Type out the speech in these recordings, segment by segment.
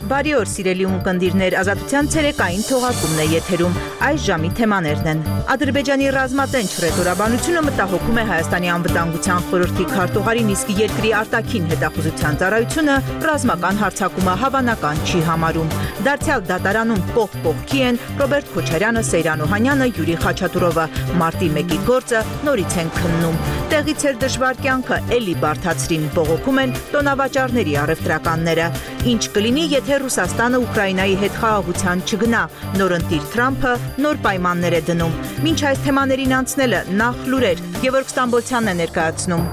Բարի օր, սիրելի ունկնդիրներ, Ազատության ցերեկային թողարկումն է եթերում։ Այս ժամի թեմաներն են. Ադրբեջանի ռազմատենչ ռետորաբանությունը մտահոգում է Հայաստանի անվտանգության խորհրդի քարտուղարին, իսկ երկրի արտաքին հետախուզության ծառայությունը ռազմական հարձակումը հավանական չի համարում։ Դարձյալ դատարանում կողքի են Ռոբերտ Քոչարյանը, Սեյրան Օհանյանը, Յուրի Խաչատուրովը։ Մարտի 1-ի գործը նորից են քննում։ Տեղից էր դժվար կյանքը էլի բարդացրին, բողոքում են տոնավաճառների առևտրականները։ Ինչ կլինի, եթե Ռուսաստանը Ուկրաինայի հետ խաղաղության չգնա, նորընտիր Թրամփը նոր պայմաններ է դնում։ Մինչ այս թեմաներին անցնելը նախ լուրեր, Գևորգ Ստամբոլցյանն է ներկայացնում։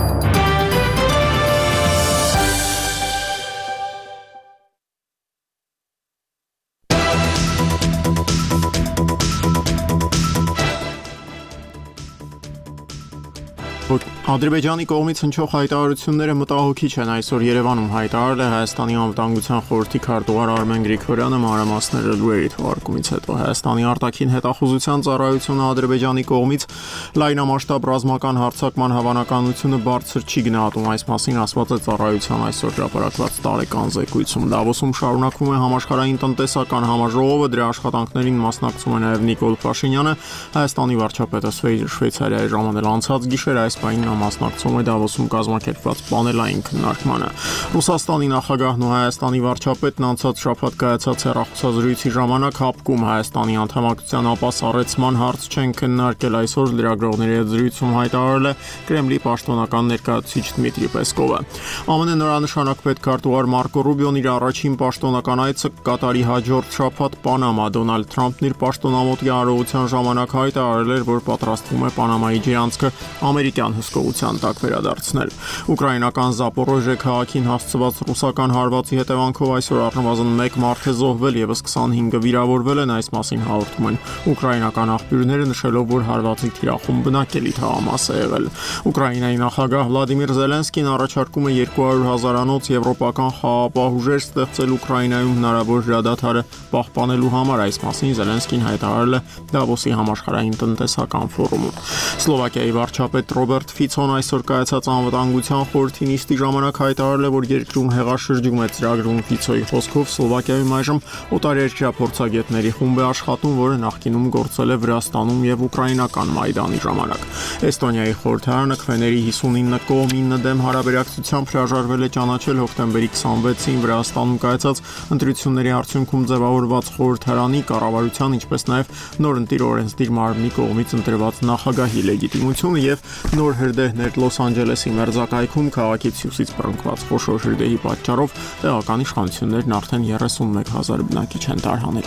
Ադրբեջանի կողմից հնչող հայտարարությունները մտահոգիչ են, այսօր Երևանում հայտարարել է Հայաստանի անվտանգության խորհրդի քարտուղար Արմեն Գրիգորյանը մանրամասները լուրերի թողարկումից հետո։ Հայաստանի արտաքին հետախուզության ծառայությունը Ադրբեջանի կողմից լայնամասշտաբ ռազմական հարձակման հավանականությունը բարձր չի գնահատում, այս մասին ասված է ծառայության այսօր հրապարակված տարեկան զեկույցում։ Դավոսում շարունակվում է համաշխարհային տնտեսական համաժողովը, դրա աշխատանքներին մասնակցում է նաև Նիկոլ Փաշինյանը, Հայաստանի վարչապետը Շվեյցարիայի ժամանել անցած գիշեր, այս պահին մասնակցում է Դավոսում կազմակերպված պանելային քննարկմանը։ Ռուսաստանի նախագահն ու Հայաստանի վարչապետն անցած շաբաթ կայացած հեռախոսազրույցի ժամանակ հապկում Հայաստանի անդամակցության ապասառեցման հարց չեն քննարկել, այսօր լրագրողների հետ զրույցում հայտարարել է Կրեմլի պաշտոնական ներկայացուցիչ Դմիտրի Պեսկովը։ ԱՄՆ նորանշանակ պետքարտուղար Մարկո Ռուբիոն իր առաջին պաշտոնական այցը կատարի հաջորդ շաբաթ Պանամա։ Դոնալդ Թրամփն իր պաշտոնամոտ արարողության ժամանակ հայտարարել էր, որ պատրաստվում է Պանամայի ջրանցքը ամերիկյան հսկողության տակ վերադարձնել։ Ուկրաինական Զապորոժե քաղաքին հասցված ռուսական հարվածի հետևանքով այսօր առնվազն 1 մարդ է զոհվել, եւս 25-ը վիրավորվել են, այս մասին հաղորդում են ուկրաինական աղբյուրները, նշելով, որ հարվածի թիրախում բնակելի թաղամաս է եղել։ Ուկրաինայի նախագահ Վլադիմիր Զելենսկին առաջարկում է 200,000-անոց եվրոպական խաղապահ ուժեր ստեղծել Ուկրաինայում հնարավոր հրադադարը պահպանելու համար, այս մասին Զելենսկին հայտարարել է Դավոսի համաշխարհային տնտեսական ֆորումում։ Սլովակիայի վարչապետ Ռոբերտ Ֆիցոն այսօր կայացած անվտանգության խորհրդի նիստի ժամանակ հայտարարել է, որ երկրում հեղաշրջում է ծրագրում։ Ֆիցոյի խոսքով Սլովակիայում այժմ օտարերկրյա փորձագետների խումբ է աշխատում, որը նախկինում գործել է Վրաստանում եւ ուկրաինական Մայդանի ժամանակ։ Էստոնիայի խորհրդարանը քվեների 59 կողմ 9 դեմ հարաբերակցությամբ հրաժարվել է ճանաչել հոկտեմբերի 26-ին Վրաստանում կայացած ընտրությունների արդյունքում ձևավորված խորհրդարանի կառավարության, ինչպես նաեւ նորընտիր օրենսդիր մարմնի կողմից ընտրված նախագահի լեգիտիմությունը եւ նոր հրդեհներ Լոս Անջելեսի մերձակայքում քաղաքից հյուսիս բռնկված խոշոր հրդեհի պատճառով տեղական իշխանություններն արդեն 31,000 բնակիչ են տարհանել։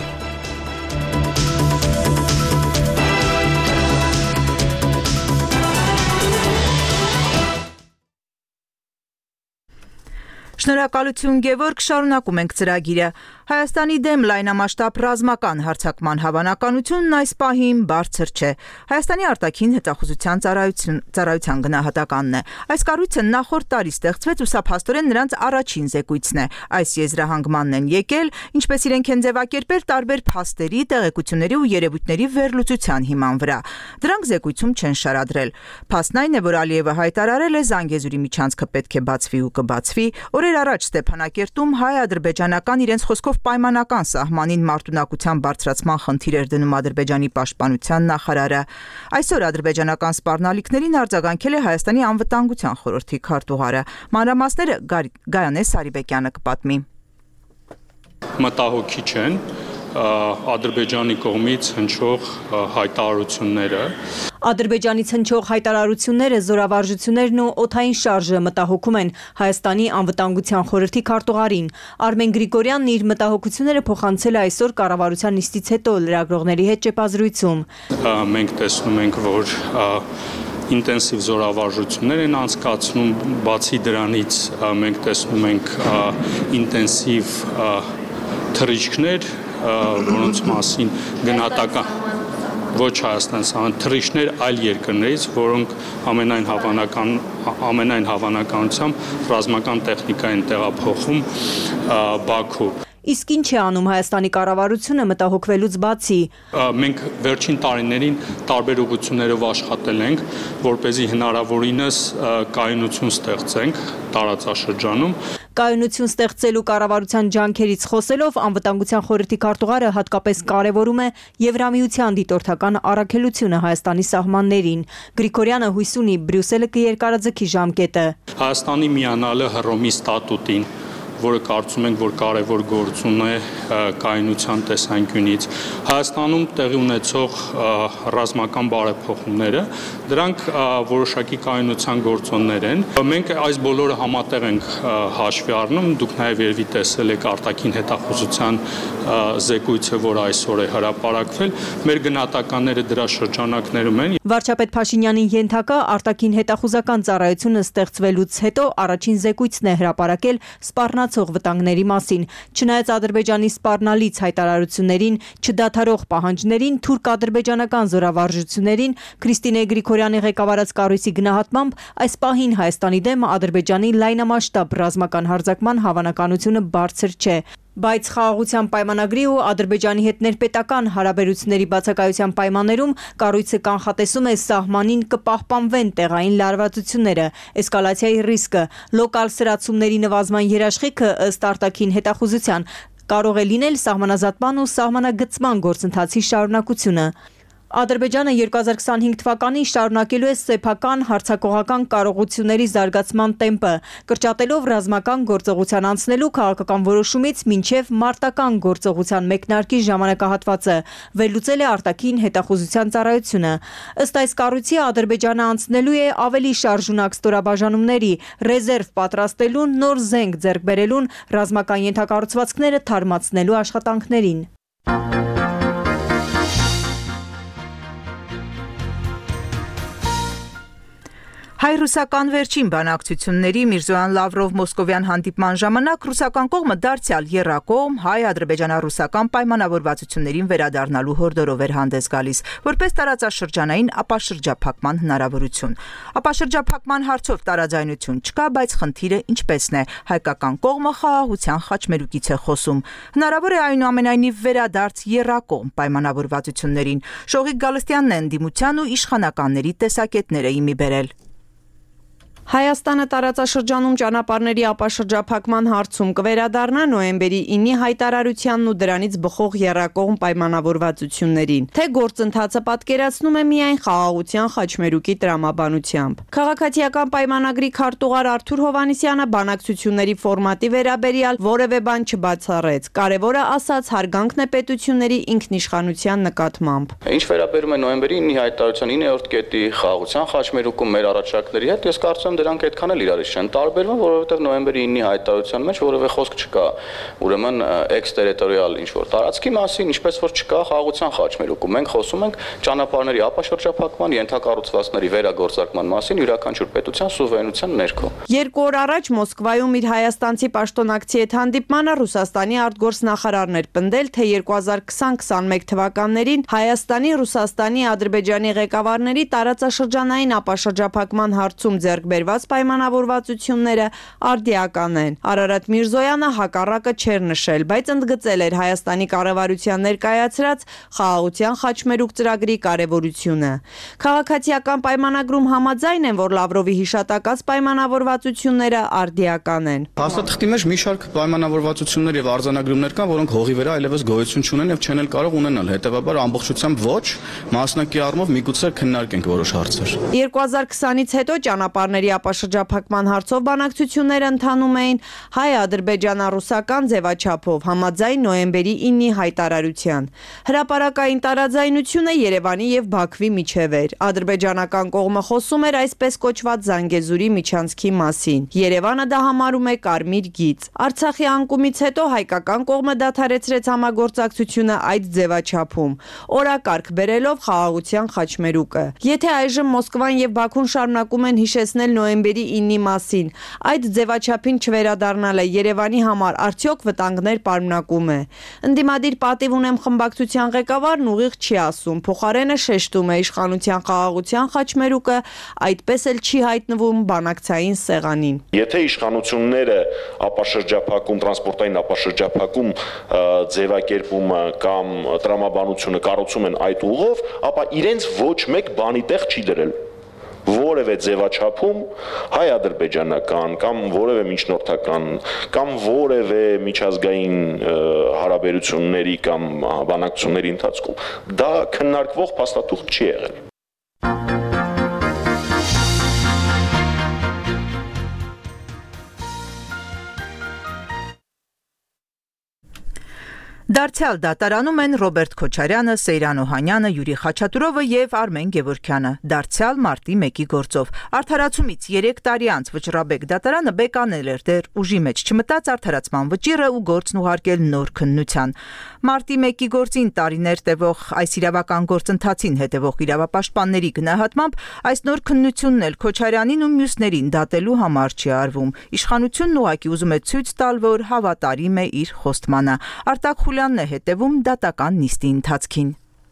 Շնորհակալություն Գևորգ, շարունակում ենք ծրագիրը։ Հայաստանի դեմ լայնամասշտաբ ռազմական հարձակման հավանականությունն այս պահին բարձր չէ։ Հայաստանի արտաքին հետախուզության ծառայության գնահատականն է։ Այս կառույցը նախորդ տարի ստեղծվեց ու սա փաստորեն նրանց առաջին զեկույցն է։ Այս եզրահանգմանն են եկել, ինչպես իրենք են ձևակերպել տարբեր փաստերի, տեղեկությունների ու երևույթների վերլուծության հիման վրա։ Դրանք զեկույցում չեն շարադրել։ Փաստն այն է, որ Ալիևը հայտարարել է Զանգեզուրի միջանցքը պետք է բացվի ու կբացվի։ Օրեր առաջ Ստեփանակերտում հայ-ադրբեջանական իրենց խոսքով պայմանական սահմանին մարտունակության բարձրացման խնդիր էր դնում Ադրբեջանի պաշտպանության նախարարը։ Այսօր ադրբեջանական սպառնալիքներին արձագանքել է Հայաստանի անվտանգության խորհրդի քարտուղարը։ Մանրամասները Գայանե Սարիբեկյանը կպատմի։ Մտահոգիչ են Ադրբեջանի կողմից հնչող հայտարարությունները։ Ադրբեջանից հնչող հայտարարությունները, զորավարժություններն ու օդային շարժը մտահոգում են Հայաստանի անվտանգության խորհրդի քարտուղարին։ Արմեն Գրիգորյանն իր մտահոգությունները փոխանցել է այսօր կառավարության նիստից հետո լրագրողների հետ ճեպազրույցում։ Մենք տեսնում ենք, որ ինտենսիվ զորավարժություններ են անցկացնում, բացի դրանից մենք տեսնում ենք ինտենսիվ թռիչքներ, որոնց մասին գնահատական ոչ Հայաստան, թռիչքներ այլ երկրներից, որոնք ամենայն հավանականությամբ ռազմական տեխնիկա են տեղափոխում Բաքու։ Իսկ ինչ է անում Հայաստանի կառավարությունը մտահոգվելուց բացի։ Մենք վերջին տարիներին տարբեր ուղղություններով աշխատել ենք, որպեսզի հնարավորինս կայունություն ստեղծենք տարածաշրջանում։ Կայունություն ստեղծելու կառավարության ջանքերից խոսելով անվտանգության խորհրդի քարտուղարը հատկապես կարևորում է Եվրամիության դիտորդական առաքելությունը Հայաստանի սահմաններին։ Գրիգորյանը հույս ունի Բրյուսելը կերկարաձգի ժամկետը։ Հայաստանի միանալը Հռոմի ստատուտին, որը կարծում ենք, որ կարևոր գործուն է կայունության տեսանկյունից։ Հայաստանում տեղի ունեցող ռազմական բարեփոխումները, դրանք որոշակի կայունության գործոններ են։ Մենք այս բոլորը համատեղ ենք հաշվի առնում, դուք նաև երևի տեսել եք արտաքին հետախուզության զեկույցը, որ այսօր է հրապարակվել, մեր գնահատականները դրա շրջանակներում են։ Վարչապետ Փաշինյանի ենթակա արտաքին հետախուզական ծառայությունը ստեղծվելուց հետո առաջին զեկույցն է հրապարակել սպառնացող վտանգների մասին։ Չնայած Ադրբեջանի սպառնալից հայտարարություններին, չդադարող պահանջներին, թուրք-ադրբեջանական զորավարժություններին, Քրիստինե Գրիգորյանի ղեկավարած կառույցի գնահատմամբ այս պահին Հայաստանի դեմ Ադրբեջանի լայնամասշտաբ ռազմական հարձակման հավանականությունը բարձր չէ։ Բայց խաղաղության պայմանագրի ու Ադրբեջանի հետ ներպետական հարաբերությունների բացակայության պայմաններում կառույցը կանխատեսում է սահմանին կպահպանվեն տեղային լարվածությունները, էսկալացիայի ռիսկը, լոկալ սրացումների նվազման երաշխիքը ըստ արտաքին հետախուզության կարող է լինել սահմանազատման ու սահմանագծման գործընթացի շարունակությունը։ Ադրբեջանը 2025 թվականին շարունակելու է սեփական հարձակողական կարողությունների զարգացման տեմպը, կրճատելով ռազմական գործողության անցնելու քաղաքական որոշումից մինչև մարտական գործողության մեկնարկի ժամանակահատվածը, վերլուծել է արտաքին հետախուզության ծառայությունը։ Ըստ այս կառույցի Ադրբեջանը անցնելու է ավելի շարժունակ ստորաբաժանումների, ռեզերվ պատրաստելուն, նոր զենք ձեռք բերելուն, ռազմական ենթակառուցվածքները թարմացնելու աշխատանքներին։ Հայ-ռուսական վերջին բանակցությունների Միրզոյան Լավրով մոսկովյան հանդիպման ժամանակ ռուսական կողմը դարձյալ եռակողմ հայ-ադրբեջանա-ռուսական պայմանավորվածություններին վերադառնալու հորդորով էր հանդես գալիս, որպես տարածաշրջանային ապաշրջափակման հնարավորություն։ Ապաշրջափակման հարցով տարաձայնություն չկա, բայց խնդիրը ինչպեսն է, հայկական կողմը խաղաղության խաչմերուկից է խոսում։ Հնարավոր է այնուամենայնիվ վերադարձ եռակողմ պայմանավորվածություններին։ Շողիկ Գալստյանն է ընդդիմության ու իշխանականների տեսակետները իմի բերել։ Հայաստանը տարածաշրջանում ճանապարհների ապաշրջափակման հարցում կվերադառնա նոյեմբերի 9-ի հայտարարությանն ու դրանից բխող եռակողմ պայմանավորվածություններին, թե գործընթացը պատկերացնում է միայն խաղաղության խաչմերուկի տրամաբանությամբ։ Քաղաքացիական պայմանագրի քարտուղար Արթուր Հովհաննիսյանը բանակցությունների ֆորմատի վերաբերյալ որևէ բան չբացառեց։ Կարևորը ասաց հարգանքն է պետությունների ինքնիշխանության նկատմամբ։ Ինչ վերաբերում է նոյեմբերի 9-ի հայտարարության 9-րդ կետի խաղաղության խաչմերուկում մեր առաջարկների հետ, ես կարծում դրանք այդքան էլ իրարից չեն տարբերվում, որովհետև նոյեմբերի 9-ի հայտարարության մեջ որևէ խոսք չկա, ուրեմն էքստերիտորիալ ինչ-որ տարածքի մասին, ինչպես որ չկա խաղաղության խաչմերուկում։ Մենք խոսում ենք ճանապարհների ապաշրջափակման, ենթակառուցվածքների վերագործարկման մասին յուրաքանչյուր պետության սուվերենության ներքո։ 2 օր առաջ Մոսկվայում իր հայաստանցի պաշտոնակցի հետ հանդիպմանը Ռուսաստանի արտգործնախարարն էր պնդել, թե 2020-21 թվականներին Հայաստանի, Ռուսաստանի, Ադրբեջանի ղեկավարների տարածաշրջանային ապաշրջափակման հարցում ձեռք բերված պայմանավորվածությունները արդիական են։ Արարատ Միրզոյանը հակառակը չէր նշել, բայց ընդգծել էր Հայաստանի կառավարության ներկայացրած խաղաղության խաչմերուկ ծրագրի կարևորությունը։ Քաղաքացիական պայմանագրում համաձայն են, որ Լավրովի հիշատակած պայմանավորվածությունները արդիական են։ Փաստաթղթի մեջ մի շարք պայմանավորվածություններ եւ արձանագրումներ կան, որոնք հողի վրա այլևս գոյություն չունեն եւ չեն էլ կարող ունենալ։ Հետեւաբար ամբողջությամբ ոչ, մասնակի առումով միգուցե քննարկենք որոշ հարցեր։ 2020-ից հետո ճանապարհների ապաշրջափակման հարցով բանակցությունները ընթանում էին հայ-ադրբեջանա-ռուսական ձևաչափով համաձայն նոյեմբերի 9-ի հայտարարության։ Հրապարակային տարաձայնությունը Երևանի եւ Բաքվի միջև էր։ Ադրբեջանական կողմը խոսում էր այսպես կոչված Զանգեզուրի միջանցքի մասին։ Երևանը դա համարում է կարմիր գիծ։ Արցախի անկումից հետո հայկական կողմը դադարեցրեց համագործակցությունը այդ ձևաչափում, օրակարգ բերելով խաղաղության խաչմերուկը։ Եթե այժմ Մոսկվան եւ Բաքուն շարունակում են հիշեցնել նոյեմբերի 9-ի մասին։ Այդ ձևաչափին չվերադառնալը Երևանի համար արդյոք վտանգներ պարունակում է։ Ընդդիմադիր պատիվ ունեմ խմբակցության ղեկավարն ուղիղ չի ասում, փոխարենը շեշտում է իշխանության խաղաղության խաչմերուկը, այդպես էլ չի հայտնվում բանակցային սեղանին։ Եթե իշխանությունները ապաշրջափակում, տրանսպորտային ապաշրջափակում ձևակերպումը կամ տրամաբանությունը կառուցում են այդ ուղով, ապա իրենց ոչ մեկ բանի տեղ չի դրել։ Որևէ ձևաչափում հայ-ադրբեջանական կամ որևէ միջնորդական կամ որևէ միջազգային հարաբերությունների կամ բանակցությունների ընթացքում դա քննարկվող փաստաթուղթ չի եղել։ Դարձյալ դատարանում են Ռոբերտ Քոչարյանը, Սեյրան Օհանյանը, Յուրի Խաչատուրովը եւ Արմեն Գևորգյանը։ Դարձյալ մարտի 1-ի գործով։ Արդարացումից 3 տարի անց Վճռաբեկ դատարանը բեկանել էր դեռ ուժի մեջ չմտած արդարացման վճիռը ու գործն ուղարկել նոր քննության։ Մարտի 1-ի գործին տարիներ տևող այս իրավական գործընթացին հետևող իրավապաշտպանների գնահատմամբ այս նոր քննությունն էլ Քոչարյանին ու մյուսներին դատելու համար չի արվում։ Իշխանությունն ուղղակի ուզում է ցույց տալ, որ հավատարիմ է իր խոստմանը։ Արտակ Խուլյանն է հետևում դատական նիստի ընթացքին։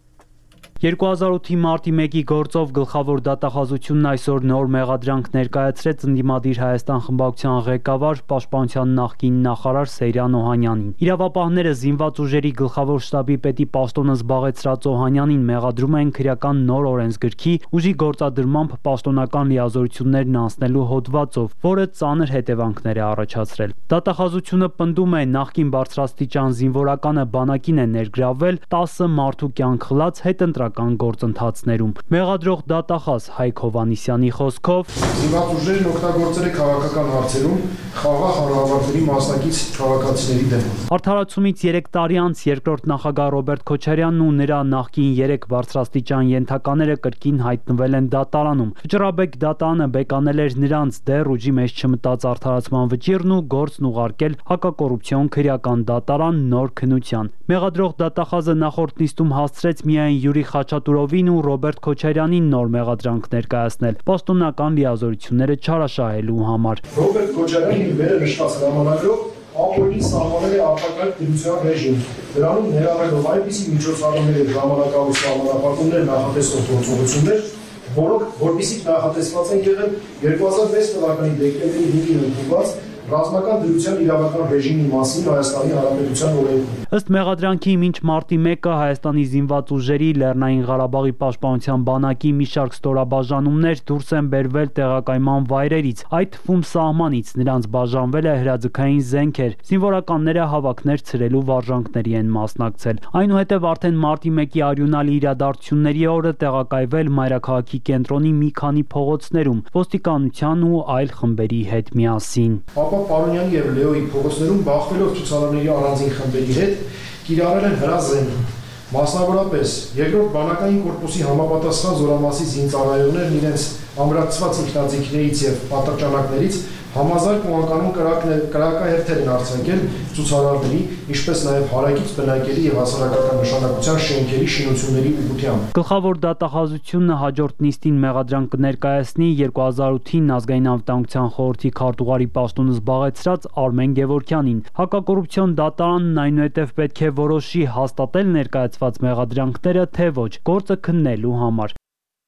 2008-ի մարտի 1-ի գործով գլխավոր դատախազությունն այսօր նոր մեղադրանք ներկայացրեց ընդդիմադիր Հայաստան խմբակցության ղեկավար Պաշտպանության նախկին նախարար Սեյրան Օհանյանին։ Իրավապահները զինված ուժերի գլխավոր շտաբի պետի պաշտոնը զբաղեցրած Օհանյանին մեղադրում են քրեական նոր օրենսգրքի ուժի գործադրմամբ պաշտոնական լիազորություններն անցնելու հոդվածով, որը ծանր հետևանքներ է առաջացրել։ Դատախազությունը պնդում է նախկին բարձրաստիճան զինվորականը բանակին է ներգրավվել 10 մարդու կյանք խլած հետընտրական գործընթացներում։ Մեղադրող դատախազ Հայկ Հովհաննիսյանի խոսքով զինված ուժերն օգտագործել է քաղաքական հարցերում խաղաղ հանրահավաքների մասնակից քաղաքացիների դեմ։ Արդարացումից 3 տարի անց երկրորդ նախագահ Ռոբերտ Քոչարյանն ու նրա նախկին 3 բարձրաստիճան ենթակաները կրկին հայտնվել են դատարանում։ Վճռաբեկ դատարանը բեկանել էր նրանց դեռ ուժի մեջ չմտած արդարացման վճիռն ու գործն ուղարկել հակակոռուպցիոն քրեական դատարան նոր քննության։ Մեղադրող դատախազը նախորդ նիստում հասցրեց միայն Յուրի Խաչատուրովին ու Ռոբերտ Քոչարյանին նոր մեղադրանք ներկայացնել պաշտոնական լիազորությունները չարաշահելու համար։ Ռոբերտ Քոչարյանն իր վերը նշված հրամանագրով ապօրինի սահմանել է արտակարգ դրության ռեժիմ, դրանում ներառելով այնպիսի միջոցառումներ եւ ժամանակավոր սահմանափակումներ նախատեսող գործողություններ, որոնք որպեսզի նախատեսված են եղել 2006 թվականի դեկտեմբերի 5-ին ընդունված ռազմական դրության իրավական ռեժիմի մասին Հայաստանի Հանրապետության օրենքում։ Ըստ մեղադրանքի մինչ մարտի 1-ը Հայաստանի զինված ուժերի Լեռնային Ղարաբաղի պաշտպանության բանակի մի շարք ստորաբաժանումներ դուրս են բերվել տեղակայման վայրերից, այդ թվում սահմանից, նրանց բաժանվել է հրաձգային զենքեր, զինվորականները հավաքներ ցրելու վարժանքների են մասնակցել։ Այնուհետև արդեն մարտի 1-ի արյունալի իրադարձությունների օրը տեղակայվել մայրաքաղաքի կենտրոնի մի քանի փողոցներում ոստիկանության ու այլ խմբերի հետ միասին։ Պարոնյանի եւ Լեոյի փողոցներում բախվելով ցուցարարների առանձին խմբերի հետ կիրառել են հրազենք։ Մասնավորապես երկրորդ բանակային կորպուսի համապատասխան զորամասի զինծառայողներն իրենց ամրացված ինքնաձիգներից եւ պատրճանակներից համազարգ ու անկանոն կրակահերթեր են արձակել ցուցարարների, ինչպես նաև հարակից բնակելի եւ հասարակական նշանակության շենքերի շինությունների ուղղությամբ։ Գլխավոր դատախազությունը հաջորդ նիստին մեղադրանք կներկայացնի 2008-ին ազգային անվտանգության խորհրդի քարտուղարի պաշտոնը զբաղեցրած Արմեն Գևորգյանին։ Հակակոռուպցիոն դատարանն այնուհետև պետք է որոշի հաստատել ներկայացված մեղադրանքները, թե ոչ, գործը քննելու համար։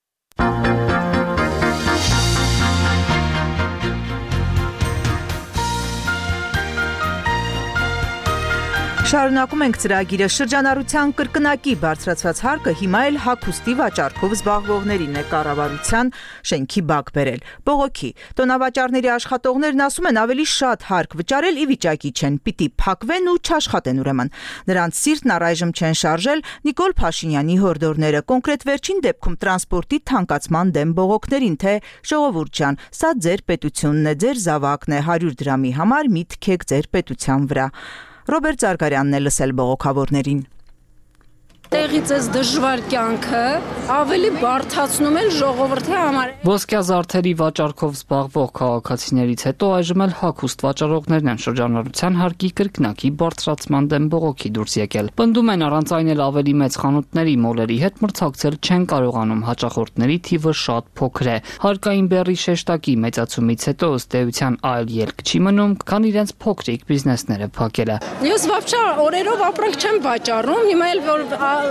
Շարունակում ենք ծրագիրը շրջանառության կրկնակի բարձրացված հարկը հիմա էլ հագուստի վաճառքով զբաղվողներին է կառավարության շենքի բակ բերել։ Բողոքի տոնավաճառների աշխատողներն ասում են ավելի շատ հարկ վճարել ի վիճակի չեն, պիտի փակվեն ու չաշխատեն ուրեմն։ Նրանց սիրտն առայժմ չեն շարժել Նիկոլ Փաշինյանի հորդորները, կոնկրետ վերջին դեպքում տրանսպորտի թանկացման դեմ բողոքներին, թե ժողովուրդ ջան, սա ձեր պետությունն է, ձեր զավակն է, 100 դրամի համար մի թքեք ձեր պետության վրա։ Ռոբերտ Զարգարյանն է լսել բողոքավորներին։ Տեղից էս դժվար կյանքը ավելի բարդացնում են ժողովրդի համար։ Ոսկյա զարդերի վաճառքով զբաղվող քաղաքացիներից հետո այժմ էլ հագուստ վաճառողներն են շրջանառության հարկի կրկնակի բարձրացման դեմ բողոքի դուրս եկել։ Պնդում են առանց այն էլ ավելի մեծ խանութների մոլերի հետ մրցակցել չեն կարողանում, հաճախորդների թիվը շատ փոքր է։ Հարկային բեռի շեշտակի մեծացումից հետո ըստ էության այլ ելք չի մնում, քան իրենց փոքրիկ բիզնեսները փակելը։ Ես վաբճա օրերով ապրանք չեմ վաճառում, հիմա էլ որ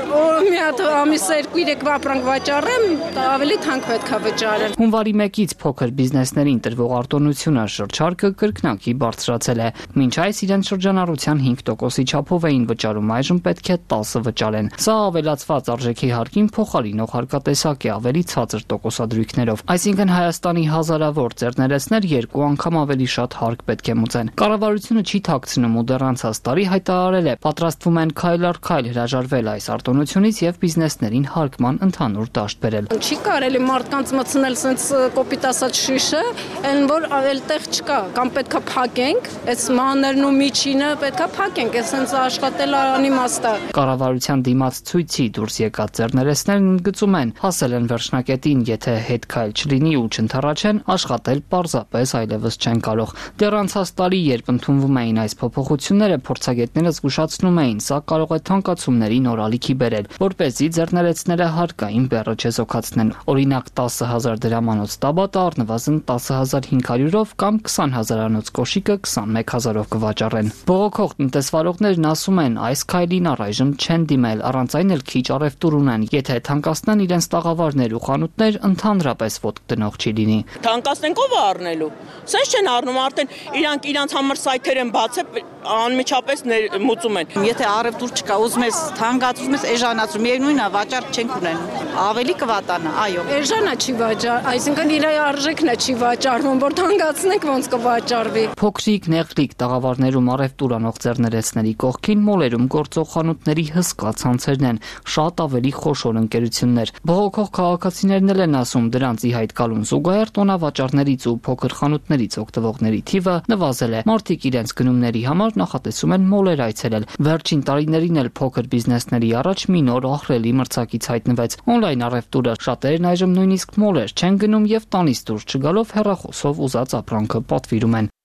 մի հատ ամիս 2-3 ապրանք վաճառեմ, ավելի թանկ պետք է վճարել։ Հունվարի 1-ից փոքր բիզնեսներին տրվող արտոնությունը շրջարկը կրկնակի բարձրացել է։ Մինչ այս իրենց շրջանառության 5%-ի չափով էին վճարում, այժմ պետք է 10 վճարեն։ Սա ավելացված արժեքի հարկին փոխարինող հարկատեսակ է ավելի ցածր տոկոսադրույքներով։ Այսինքն Հայաստանի հազարավոր ձեռներեցներ 2 անգամ ավելի շատ հարկ պետք է մուծեն։ Կառավարությունը չի թաքցնում ու դեռ անցած տարի հայտարարել է, պատրաստվում են քայլ առ քայլ հրաժարվել այս արտոնությունից եւ բիզնեսներին հարկման ընդհանուր դաշտ բերել։ Չի կարելի մարդկանց մտցնել sense կոպիտ ասած շիշը, այն որ այլտեղ չկա, կամ պետքա փակենք, այս մաներն ու միջինը պետքա փակենք, այս sense աշխատել անիմաստ է։ Կառավարության դիմաց ցույցի դուրս եկած ձեռներեցներն ընդգծում են, հասել են վերջնակետին, եթե հետ քայլ չլինի ու չընթառաջեն, աշխատել պարզապես այլևս չեն կարող։ Դեռ անցած տարի, երբ ընդունվում էին այս փոփոխությունները, փորձագետները զգուշացնում էին, սա կարող է թանկացումների նոր ալիքի բերել, որպեսզի ձեռներեցները հարկային բեռը չեզոքացնեն։ Օրինակ 10,000 դրամանոց տաբատը առնվազն 10,500-ով կամ 20,000-անոց կոշիկը 21,000-ով կվաճառեն։ Բողոքող տնտեսվարողներն ասում են, այս քայլին առայժմ չեն դիմել, առանց այն էլ քիչ առևտուր ունեն, եթե թանկացնեն իրենց տաղավարներ ու խանութներ, ընդհանրապես ոտք դնող չի լինի։ Թանկացնենք ով է առնելու։ Սենց չեն առնում, արդեն իրանք համար սայթեր են բացել, անմիջապես մուծում են։ Եթե առևտուր չկա, ուզում ես թանկացում ես էժանացում, միևնույնն է, վաճառք չենք ունենում։ Ավելի կվատանա, այո։ Էժանա չի վաճառ, այսինքն իր արժեքն է չի վաճառվում, որ թանկացնենք ոնց կվաճառվի։ Փոքրիկ նեղլիկ տաղավարներում առևտուր անող ձեռներեցների կողքին մոլերում գործող խանութների հսկա ցանցերն են, շատ ավելի խոշոր ընկերություններ։ Բողոքող քաղաքացիներն էլ են ասում, դրանց ի հայտ գալուն զուգահեռ տոնավաճառներից ու փոքր խանութներից օգտվողների թիվը նվազել է։ Մարդիկ իրենց գնումների համար նախատեսում են մոլեր այցելել։ Վերջին տարիներին էլ փոքր բիզնեսների առաջ մի նոր ահռելի մրցակից հայտնվեց։ Օնլայն առևտուրը, շատերն այժմ նույնիսկ մոլեր չեն գնում եւ տանից դուրս չգալով հեռախոսով ուզած ապրանքը պատվիրում են։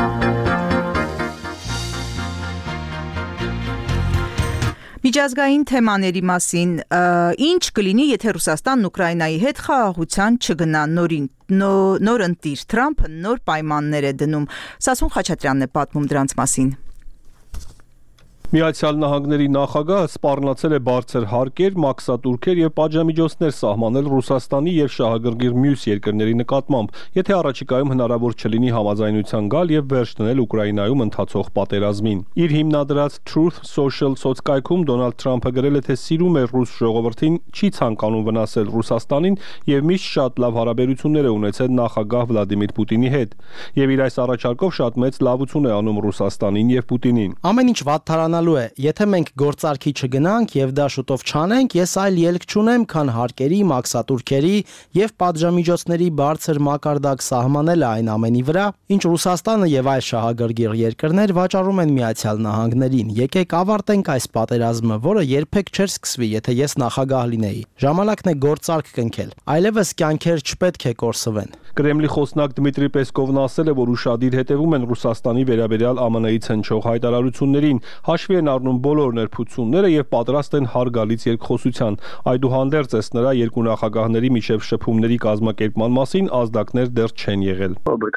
Միջազգային թեմաների մասին ինչ կլինի, եթե Ռուսաստանն Ուկրաինայի հետ խաղաղության չգնա, նոր ընտիր Թրամփը նոր պայմաններ է դնում։ Սասուն Խաչատրյանն է պատմում դրանց մասին։ Միացյալ Նահանգների նախագահը սպառնացել է բարձր հարկեր, մաքսատուրքեր եւ պատժամիջոցներ սահմանել Ռուսաստանի եւ շահագրգիռ մյուս երկրների նկատմամբ, եթե առաջիկայում հնարավոր չլինի համաձայնության գալ եւ վերջ դնել Ուկրաինայում ընթացող պատերազմին։ Իր հիմնադրած Truth Social սոցկայքում Դոնալդ Թրամփը գրել է, թե սիրում է ռուս ժողովրդին, չի ցանկանում վնասել Ռուսաստանին եւ միշտ շատ լավ հարաբերություններ է ունեցել նախագահ Վլադիմիր Պուտինի հետ։ Եվ իր այս առաջարկով շատ մեծ լավություն է անում Ռուսաստանին եւ Պուտինին։ Ամեն ինչ վատթարանալու է, եթե մենք գործարքի չգնանք եւ դա շուտով չանենք, ես այլ ելք չունեմ, քան հարկերի, մաքսատուրքերի եւ պատժամիջոցների բարձր մակարդակ սահմանելը այն ամենի վրա, ինչ Ռուսաստանը եւ այլ շահագրգիռ երկրներ վաճառում են Միացյալ Նահանգներին։ Եկեք ավարտենք այս պատերազմը, որը երբեք չէր սկսվի, եթե ես նախագահ լինեի։ Ժամանակն է գործարք կնքել։ Այլևս կյանքեր չպետք է կորսվեն։ Կրեմլի խոսնակ Դմիտրի Պեսկովն ասել է, որ ուշադիր հետևում են Ռուսաստանի վերաբերյալ ԱՄՆ-ից հնչող հայտարարություններին, հաշվի են առնում բոլոր ներփությունները եւ պատրաստ են հարգալից երկխոսության։ Այդուհանդերձ ըստ նրա երկու նախագահների միջև շփումների կազմակերպման մասին ազդակներ դեռ չեն եղել։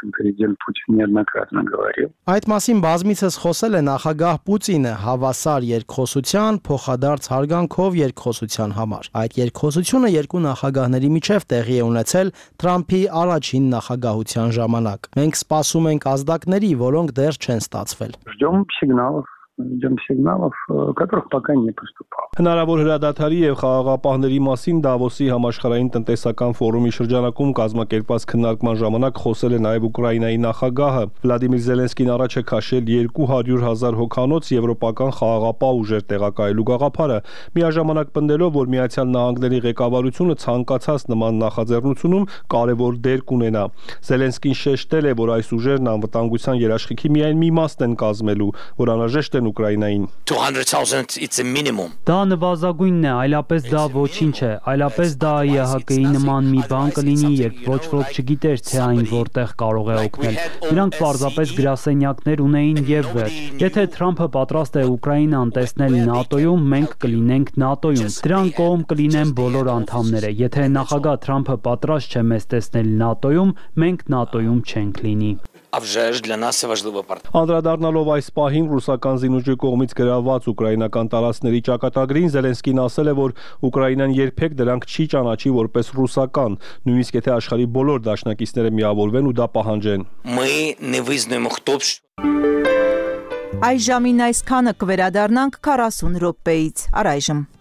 Այդ մասին բազմիցս խոսել է նախագահ Պուտինը հավասար երկխոսության, փոխադարձ հարգանքով երկխոսության համար։ Այդ երկխոսությունը երկու նախագահների միջև տեղի է ունեցել Թրամփի առաջին նախագահության ժամանակ։ Մենք սպասում ենք ազդակների, որոնք դեռ չեն ստացվել։ Ждем сигналов, которых пока не поступало. Հնարավոր հրադադարի եւ խաղաղապահների մասին Դավոսի համաշխարհային տնտեսական ֆորումի շրջանակում կազմակերպված քննարկման ժամանակ խոսել է նաեւ Ուկրաինայի նախագահը։ Վլադիմիր Զելենսկին առաջ է քաշել 200,000 հոգանոց եվրոպական խաղաղապահ ուժեր տեղակայելու գաղափարը, միաժամանակ պնդելով, որ Միացյալ Նահանգների ղեկավարությունը ցանկացած նման նախաձեռնությունում կարևոր դեր կունենա։ Զելենսկին շեշտել է, որ այս ուժերն անվտանգության երաշխիքի միայն մի մասն են կազմելու, որ անհրաժեշտ են Ուկրաինային։ 200,000 it's a minimum. Դա Դա նվազագույնն է, այլապես դա ոչինչ է, այլապես դա ԵՀԿ-ի նման մի բան կլինի, երբ ոչ ոք չգիտեր, թե այն որտեղ կարող է օգնել։ Նրանք պարզապես գրասենյակներ ունեին եւ վերջ։ Եթե Թրամփը պատրաստ է Ուկրաինան տեսնել ՆԱՏՕ-ում, մենք կլինենք ՆԱՏՕ-ում։ Դրան կողմ կլինեն բոլոր անդամները։ Եթե նախագահ Թրամփը պատրաստ չէ մեզ տեսնել ՆԱՏՕ-ում, մենք ՆԱՏՕ-ում չենք լինի։ Անդրադառնալով այս պահին ռուսական զինուժի կողմից գրաված ուկրաինական տարածքների ճակատագրին, Զելենսկին ասել է, որ Ուկրաինան երբեք դրանք չի ճանաչի որպես ռուսական, նույնիսկ եթե աշխարհի բոլոր դաշնակիցները միավորվեն ու դա պահանջեն։ Այս ժամին այսքանը կվերադառնանք 40 րոպեից։ Առայժմ